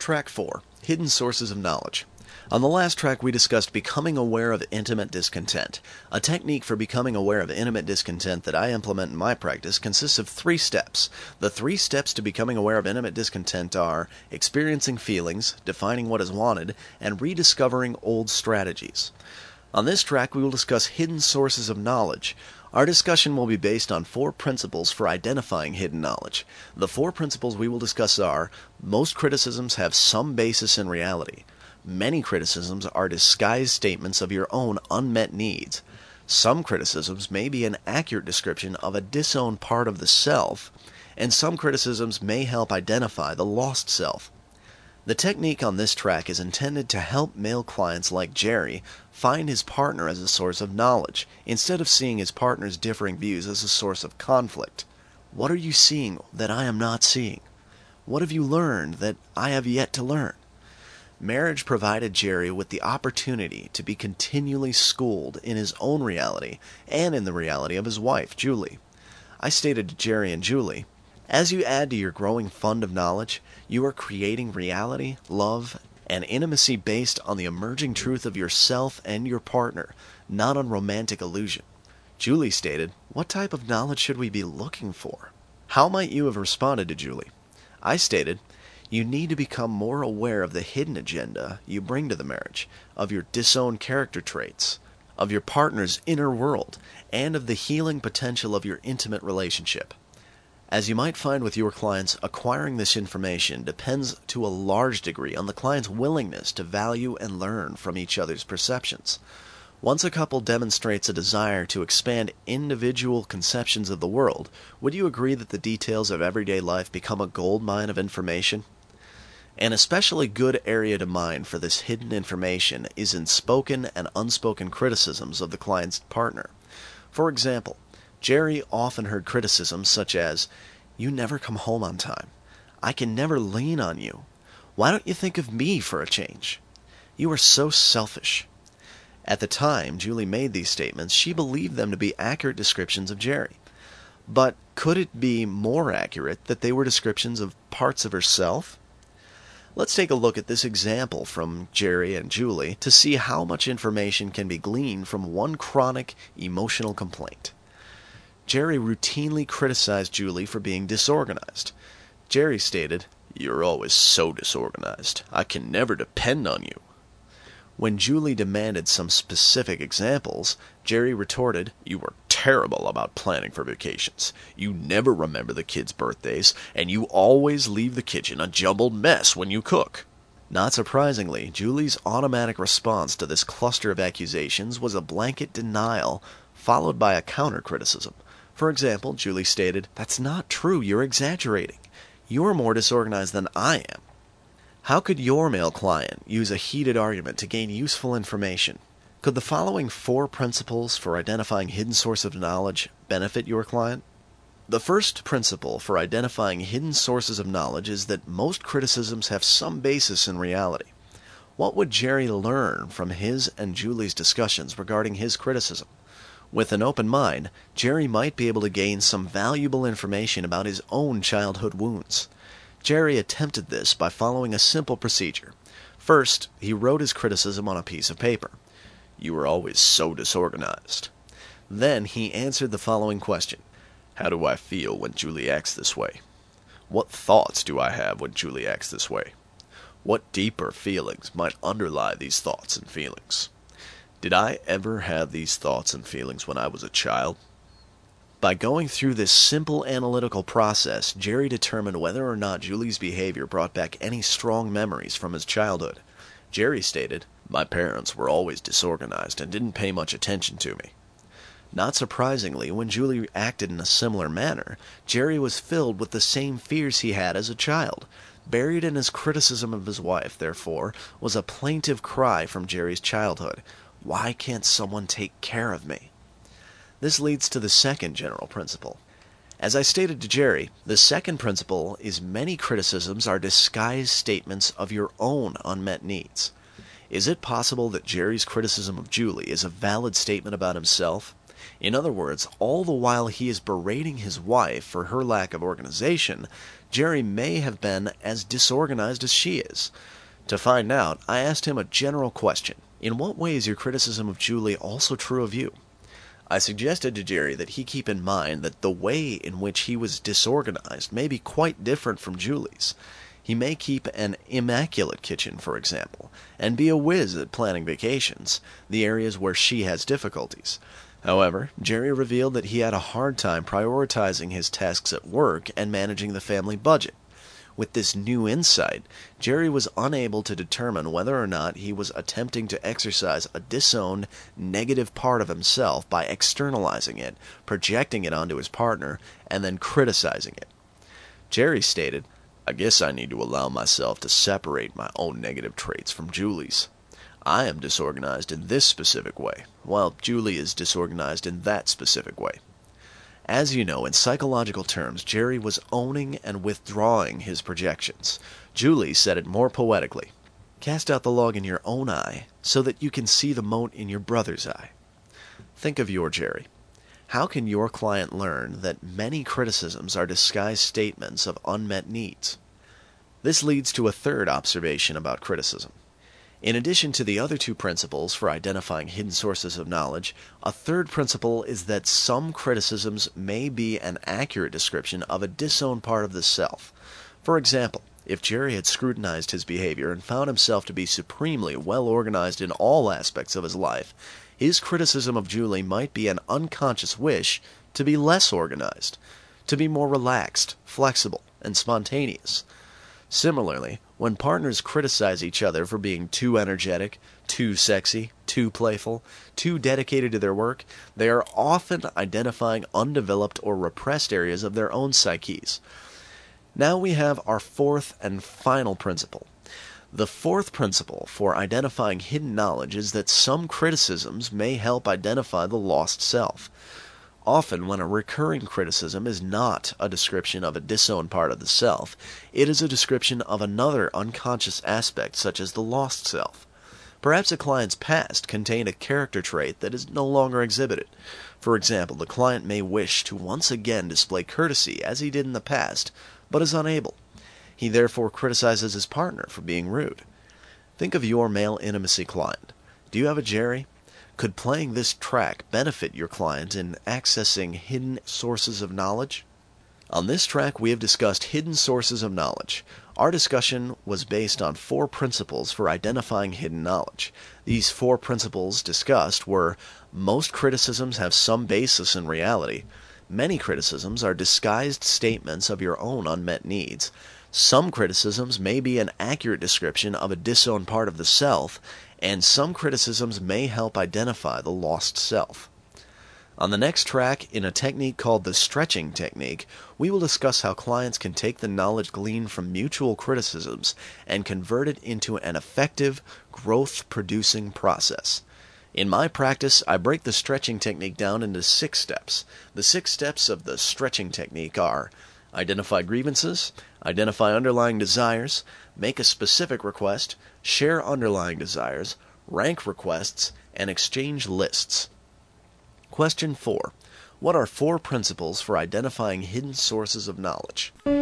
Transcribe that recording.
Track 4, Hidden Sources of Knowledge. On the last track we discussed becoming aware of intimate discontent. A technique for becoming aware of intimate discontent that I implement in my practice consists of 3 steps. The 3 steps to becoming aware of intimate discontent are experiencing feelings, defining what is wanted, and rediscovering old strategies. On this track we will discuss hidden sources of knowledge. Our discussion will be based on 4 principles for identifying hidden knowledge. The 4 principles we will discuss are: most criticisms have some basis in reality. Many criticisms are disguised statements of your own unmet needs. Some criticisms may be an accurate description of a disowned part of the self, and some criticisms may help identify the lost self. The technique on this track is intended to help male clients like Jerry find his partner as a source of knowledge, instead of seeing his partner's differing views as a source of conflict. What are you seeing that I am not seeing? What have you learned that I have yet to learn? Marriage provided Jerry with the opportunity to be continually schooled in his own reality and in the reality of his wife, Julie. I stated to Jerry and Julie, as you add to your growing fund of knowledge, you are creating reality, love, and intimacy based on the emerging truth of yourself and your partner, not on romantic illusion. Julie stated, what type of knowledge should we be looking for? How might you have responded to Julie? I stated, you need to become more aware of the hidden agenda you bring to the marriage, of your disowned character traits, of your partner's inner world, and of the healing potential of your intimate relationship. As you might find with your clients, acquiring this information depends to a large degree on the client's willingness to value and learn from each other's perceptions. Once a couple demonstrates a desire to expand individual conceptions of the world, would you agree that the details of everyday life become a goldmine of information? An especially good area to mine for this hidden information is in spoken and unspoken criticisms of the client's partner. For example, Jerry often heard criticisms such as, you never come home on time. I can never lean on you. Why don't you think of me for a change? You are so selfish. At the time Julie made these statements, she believed them to be accurate descriptions of Jerry. But could it be more accurate that they were descriptions of parts of herself? Let's take a look at this example from Jerry and Julie to see how much information can be gleaned from one chronic emotional complaint. Jerry routinely criticized Julie for being disorganized. Jerry stated, "You're always so disorganized. I can never depend on you." When Julie demanded some specific examples, Jerry retorted, "You are terrible about planning for vacations. You never remember the kids' birthdays, and you always leave the kitchen a jumbled mess when you cook." Not surprisingly, Julie's automatic response to this cluster of accusations was a blanket denial, followed by a counter-criticism. For example, Julie stated, "That's not true, you're exaggerating. You're more disorganized than I am." How could your male client use a heated argument to gain useful information? Could the following 4 principles for identifying hidden source of knowledge benefit your client? The first principle for identifying hidden sources of knowledge is that most criticisms have some basis in reality. What would Jerry learn from his and Julie's discussions regarding his criticism? With an open mind, Jerry might be able to gain some valuable information about his own childhood wounds. Jerry attempted this by following a simple procedure. First, he wrote his criticism on a piece of paper. "You are always so disorganized." Then he answered the following question. "How do I feel when Julie acts this way? What thoughts do I have when Julie acts this way? What deeper feelings might underlie these thoughts and feelings? Did I ever have these thoughts and feelings when I was a child?" By going through this simple analytical process, Jerry determined whether or not Julie's behavior brought back any strong memories from his childhood. Jerry stated, "My parents were always disorganized and didn't pay much attention to me." Not surprisingly, when Julie acted in a similar manner, Jerry was filled with the same fears he had as a child. Buried in his criticism of his wife, therefore, was a plaintive cry from Jerry's childhood. Why can't someone take care of me? This leads to the second general principle. As I stated to Jerry, the second principle is many criticisms are disguised statements of your own unmet needs. Is it possible that Jerry's criticism of Julie is a valid statement about himself? In other words, all the while he is berating his wife for her lack of organization, Jerry may have been as disorganized as she is. To find out, I asked him a general question. In what way is your criticism of Julie also true of you? I suggested to Jerry that he keep in mind that the way in which he was disorganized may be quite different from Julie's. He may keep an immaculate kitchen, for example, and be a whiz at planning vacations, the areas where she has difficulties. However, Jerry revealed that he had a hard time prioritizing his tasks at work and managing the family budget. With this new insight, Jerry was unable to determine whether or not he was attempting to exercise a disowned, negative part of himself by externalizing it, projecting it onto his partner, and then criticizing it. Jerry stated, "I guess I need to allow myself to separate my own negative traits from Julie's. I am disorganized in this specific way, while Julie is disorganized in that specific way." As you know, in psychological terms, Jerry was owning and withdrawing his projections. Julie said it more poetically. Cast out the log in your own eye, so that you can see the mote in your brother's eye. Think of your Jerry. How can your client learn that many criticisms are disguised statements of unmet needs? This leads to a third observation about criticism. In addition to the other two principles for identifying hidden sources of knowledge, a third principle is that some criticisms may be an accurate description of a disowned part of the self. For example, if Jerry had scrutinized his behavior and found himself to be supremely well organized in all aspects of his life, his criticism of Julie might be an unconscious wish to be less organized, to be more relaxed, flexible, and spontaneous. Similarly, when partners criticize each other for being too energetic, too sexy, too playful, too dedicated to their work, they are often identifying undeveloped or repressed areas of their own psyches. Now we have our fourth and final principle. The fourth principle for identifying hidden knowledge is that some criticisms may help identify the lost self. Often, when a recurring criticism is not a description of a disowned part of the self, it is a description of another unconscious aspect, such as the lost self. Perhaps a client's past contained a character trait that is no longer exhibited. For example, the client may wish to once again display courtesy as he did in the past, but is unable. He therefore criticizes his partner for being rude. Think of your male intimacy client. Do you have a Jerry? Could playing this track benefit your client in accessing hidden sources of knowledge? On this track, we have discussed hidden sources of knowledge. Our discussion was based on 4 principles for identifying hidden knowledge. These 4 principles discussed were: most criticisms have some basis in reality. Many criticisms are disguised statements of your own unmet needs. Some criticisms may be an accurate description of a disowned part of the self, and some criticisms may help identify the lost self. On the next track, in a technique called the stretching technique, we will discuss how clients can take the knowledge gleaned from mutual criticisms and convert it into an effective, growth-producing process. In my practice, I break the stretching technique down into 6 steps. The 6 steps of the stretching technique are: identify grievances, identify underlying desires, make a specific request, share underlying desires, rank requests, and exchange lists. Question 4. What are 4 principles for identifying hidden sources of knowledge?